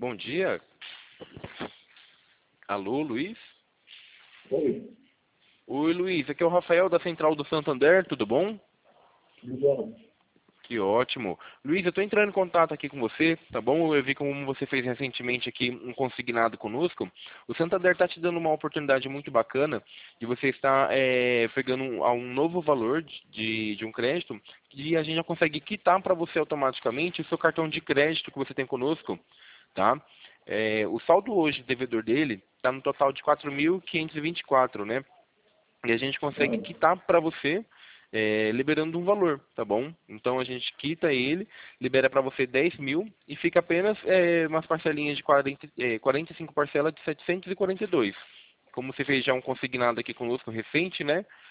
Bom dia. Alô, Luiz? Oi, Oi, Luiz. Aqui é o Rafael da Central do Santander, tudo bom? tudo bom? Que ótimo. Luiz, eu estou entrando em contato aqui com você, tá bom? Eu vi como você fez recentemente aqui um consignado conosco. O Santander está te dando uma oportunidade muito bacana de você estar pegando um novo valor de um crédito e a gente já consegue quitar para você automaticamente o seu cartão de crédito que você tem conosco, tá? O saldo hoje, devedor dele, está no total de 4.524, né? E a gente consegue Ah, quitar para você, liberando um valor, tá bom? Então a gente quita ele, libera para você 10 mil e fica apenas umas parcelinhas de 45 parcelas de 742. Como você fez já um consignado aqui conosco recente, né?